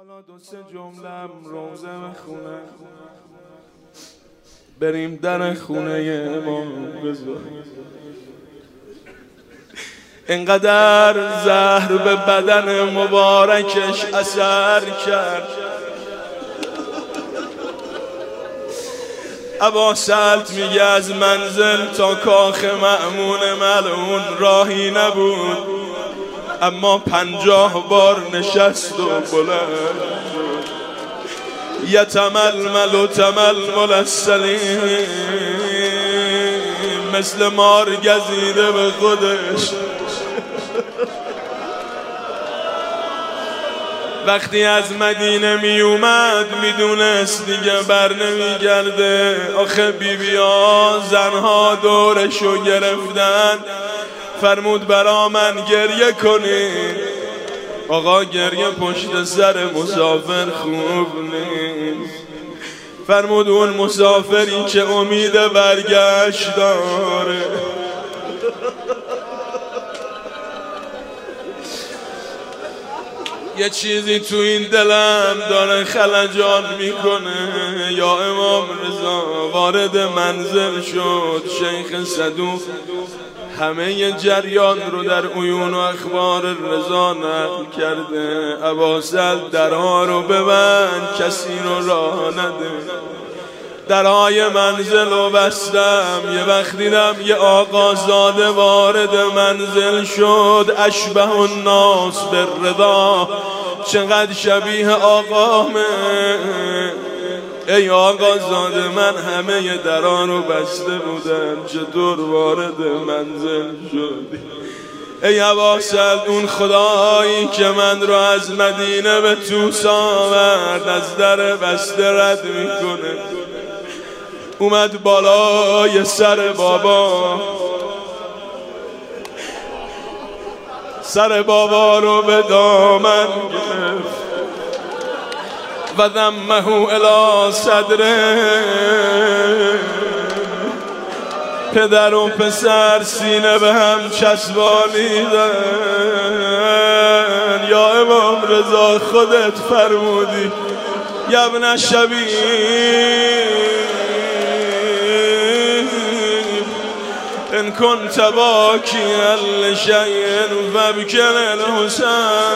حالا دو سه جملم روزه بخونم، بریم در خونه امام بذاریم. اینقدر زهر به بدن مبارکش اثر کرد، ابا سلط میگه از منزل تا کاخ مأمون ملعون راهی نبود، اما 50 بار نشست و بلند یتململ و تململ السلیم، مثل مار گزیده به خودش. وقتی از مدینه می اومد میدونست دیگه بر نمیگرده. آخه بیبی‌ها زنها دورشو گرفتن، فرمود برا من گریه کنی. آقا گریه پشت سر مسافر خوب نیست. فرمود اون مسافری که امید برگشت داره. یه چیزی تو این دلم داره خلجان میکنه. یا امام رضا وارد منزل شد، شیخ صدوق همه جریان رو در عیون و اخبار رضا نقل کرده. ابا سلط درها رو ببند، کسی رو راه نده. درهای منزل رو بستم، یه وقت دیدم یه آقازاده وارد منزل شد. اشبه الناس بالرضا، چقدر شبیه آقامه. ای آقازاده من همه درها رو بسته بودم، چطور وارد منزل شدی؟ ای ابا سلط اون خدایی که من رو از مدینه به توس آورد از در بسته رد میکنه. اومد بالای سر بابا، سر بابا رو به دامن گرفت و ضمه الی صدره. پدر و پسر سینه به هم چسبانیدن. یا امام رضا خودت فرمودی یا ابن شبیب ان كنت باکیا لشیء فابکی الحسین.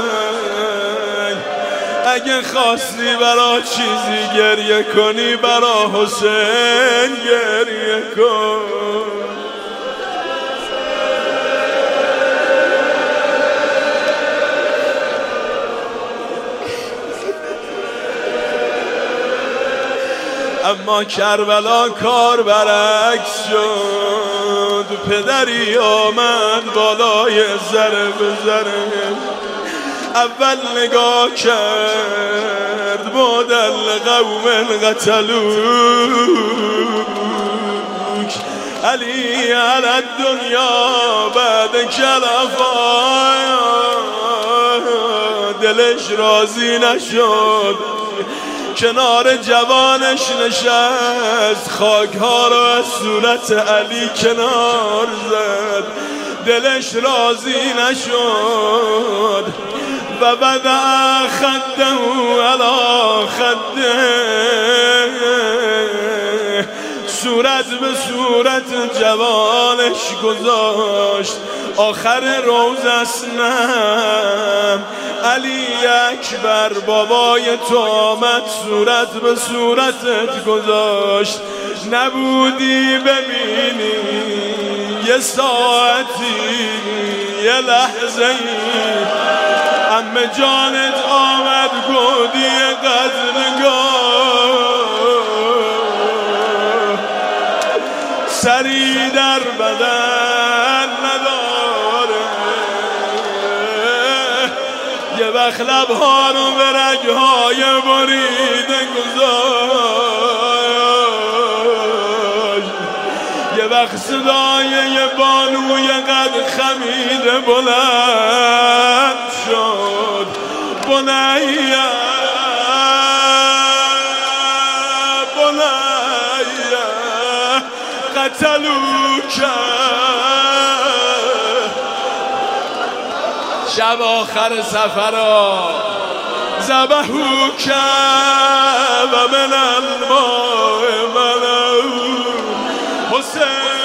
اگه خواستی برا چیزی گریه کنی، برا حسین گریه کن. اما کربلا کار برعکس شد. پدری آمد بالای ذره به ذره، اول نگاه کرد مادل قوم قتلوک علی علی الدنیا بعد کلفا. دلش راضی نشد، کنار جوانش نشست، خاک‌ها رو از صورت علی کنار زد. دلش راضی نشد و بدأ خده علی خده، صورت به صورت جوانش گذاشت. آخر روز اسنم علی اکبر بابای تو آمد، صورت به صورتت گذاشت. نبودی ببینی یه ساعتی یه لحظه ای، عمه جانت آمد گودی قدرگاه. سری در بدن نداره، یه وقت لبها رو به رگهای بریده گذاشت. یه وقت صدای یه بانوی قد خمیده بلند شد. بنیه بنیه قتلوک. شب آخر سفرها ذبحوک و من الماء ملو حسین